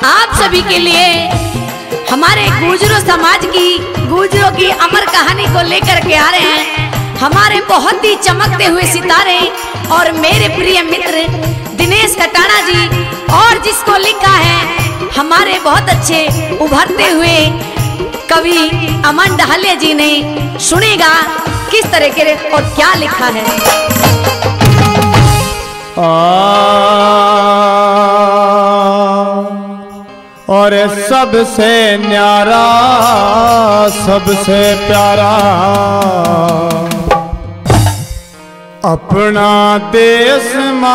आप सभी के लिए हमारे गुर्जरों समाज की गुर्जरों की अमर कहानी को लेकर के आ रहे हैं हमारे बहुत ही चमकते हुए सितारे और मेरे प्रिय मित्र दिनेश कटाना जी, और जिसको लिखा है हमारे बहुत अच्छे उभरते हुए कवि अमन डहलिया जी ने। सुनेगा किस तरह के और क्या लिखा है। और सबसे न्यारा सबसे प्यारा अपना देश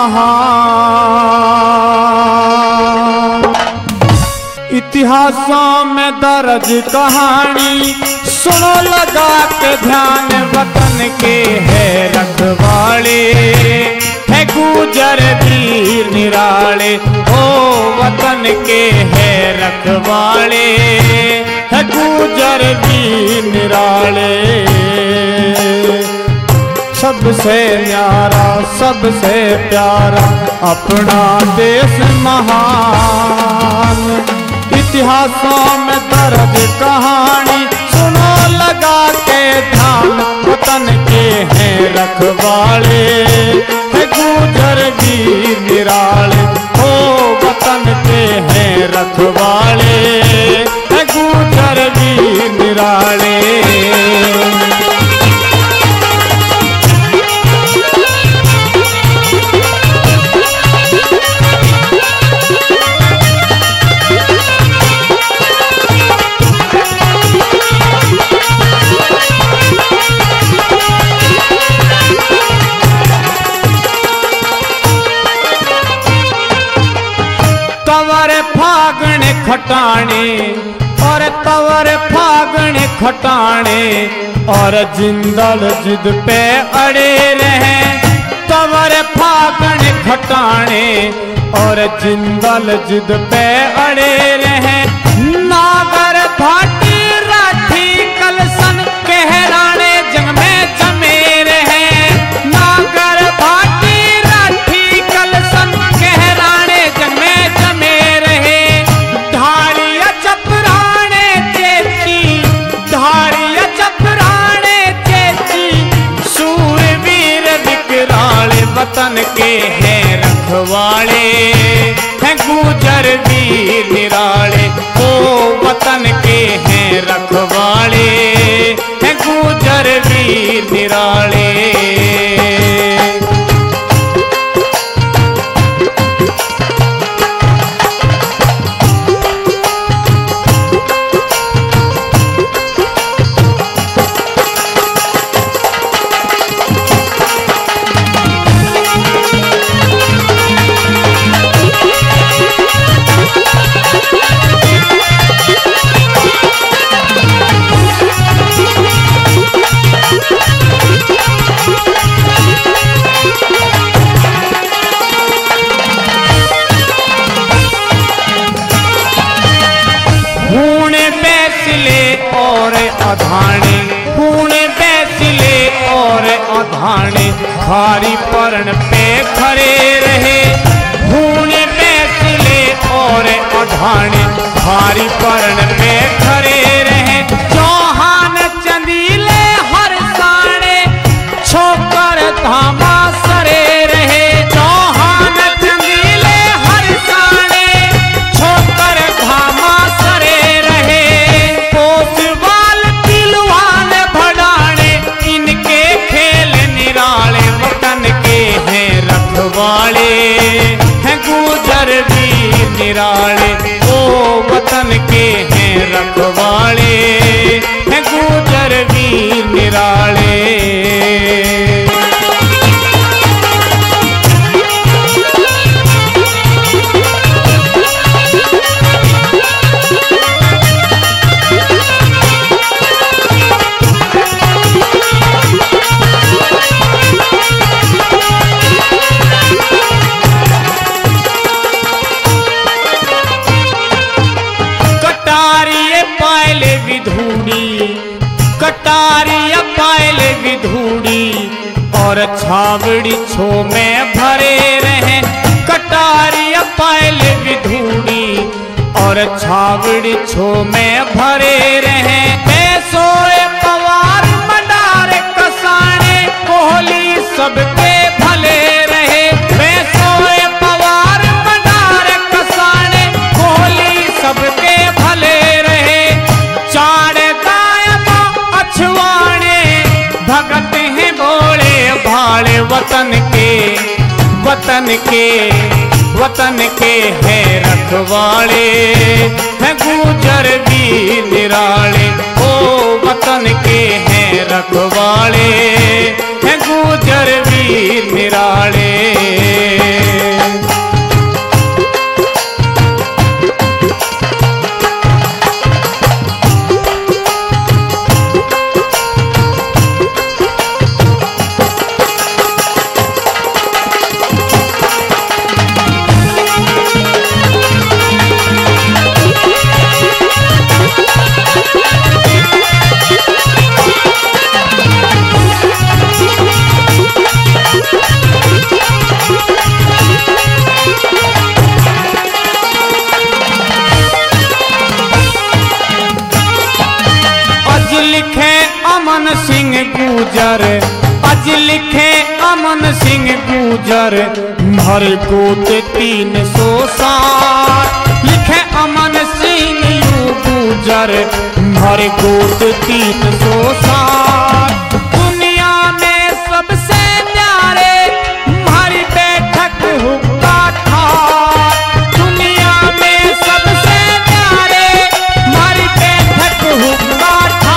महान, इतिहासों में दर्ज कहानी सुनो लगा के ध्यान, वतन के है रखवाले है गुजर वीर निराले, ओ वतन के है रखवाले है गुजर वीर निराले। सबसे न्यारा सबसे प्यारा अपना देश महान, इतिहासों में दर्ज कहानी सुनो लगा के ध्यान, वतन के हैं रखवाले है गुजर वीर निराले, ओ वतन के हैं रखवाले है गुजर वीर निराले। तवर फागण खटाने और तवर फागण खटाने और जिंदल जिद पे अड़े रहे, तवर फागण खटाने और जिंदल जिद पे अड़े रहे, नागर भाटी राठी कलसन कहराने जंग में जमे रहे, नागर भाटी राठी कलसन कहराने जंग में जमे रहे, धारिया चपराने चेती धारिया चपराने चेती सूरवीर विकराले, वतन के हैं रखवाले हैं गुजर वीर निराले, ओ वतन के हैं रखवाले हैं गुजर वीर निराले। अधाने खून बैसिले और अधाने भारी परण पे खड़े रहे, खून बैसिले और अधाने भारी परण पे खड़े रहे, चौहान चंदीले हर साणे छोकर धामा सरे रहे, चौहान चंदीले हर साणे छोकर धामा सरे रहे, पोसवाल पिलवान भड़ाने इनके खेल निराले, वतन के हैं रखवाले हैं गुजर वीर निराले, ओ वतन के हैं रखवाले हैं गुजर वीर निराले। कटारिया पायले विधूड़ी और छावड़ी छो में भरे रहे, कटारिया पायले विधूड़ी और छावड़ी छो में भरे रहे। सोए पवार मडार कसाने कोहली सबके भले रहे। सोए पवार मडार कसाने कोहली सबके भले रहे। चार दायमा अछवाने भगत हैं बोले भाले वतन के वतन के हैं रखवाले हैं गुजर भी निराले। ओ वतन के हैं रखवाले हैं गुजर भी निराले। अमन सिंह गुजर अज लिखे अमन सिंह गुजर भर गोत 360 लिखे अमन सिंह गुजर भर गोत 360। दुनिया में सबसे प्यारे हमारी बैठक हुक्का था। दुनिया में सबसे प्यारे हमारी बैठक हुक्का था।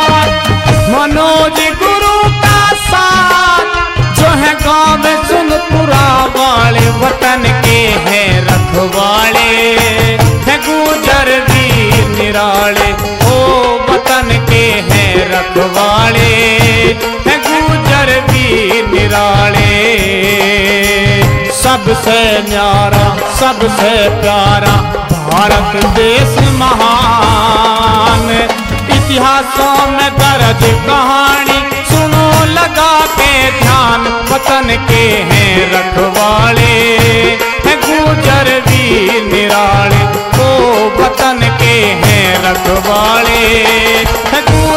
मनोज गुरु का साथ जो है गांव में सुनपुरा वाले वतन के हैं रखवाले हैं गुजर भी निराले। ओ वतन के हैं रखवाले हैं गुजर भी निराले। सबसे न्यारा सबसे प्यारा भारत देश महान। इतिहासों में दर्ज कहानी सुनो लगा के ध्यान। वतन के हैं रखवाले हैं गुजर भी निराले। ओ वतन के हैं रखवाले हैं